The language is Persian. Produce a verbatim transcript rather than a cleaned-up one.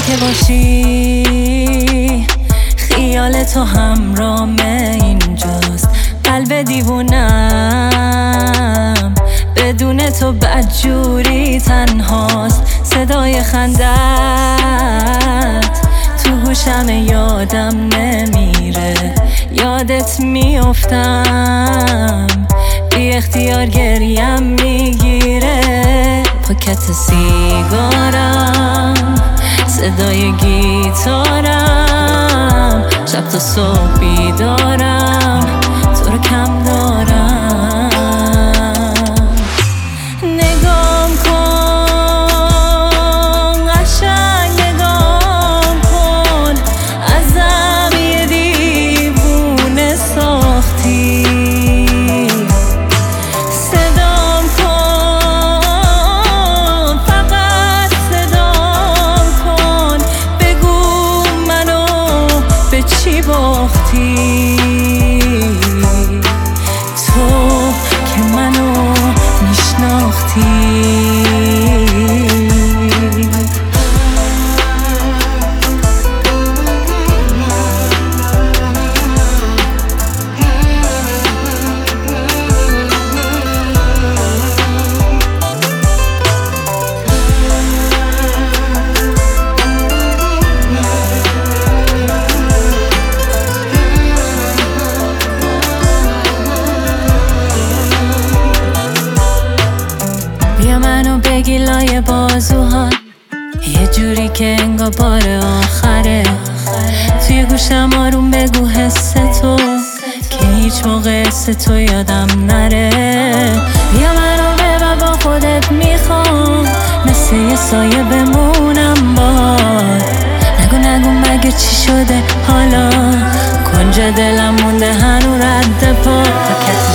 که باشی خیال تو همرام اینجاست. قلب دیوونم بدون تو بدجوری تنهاست. صدای خندت تو گوشم یادم نمیره، یادت میافتم بی اختیار گریم میگیره. پاکت سیگارم، صدای گیتارم، شب تا صبح بیدارم تو رو کم دارم. نگام کن قشنگ، نگام کن ازم یه دیوونه ساختی. صدام کن، فقط صدام کن، بگو منو به چی باختی. تو که منو میشناختی. بیا منو بگی لای بازوهات، یه جوری که انگار بار آخره. توی گوشم آروم بگو حس تو، که هیچ موقع حس تو یادم نره. بیا منو ببر با خودت، میخوام مثل یه سایه بمونم باد. نگو نگو مگه چی شده حالا، کنج دلم مونده هنو رد پا.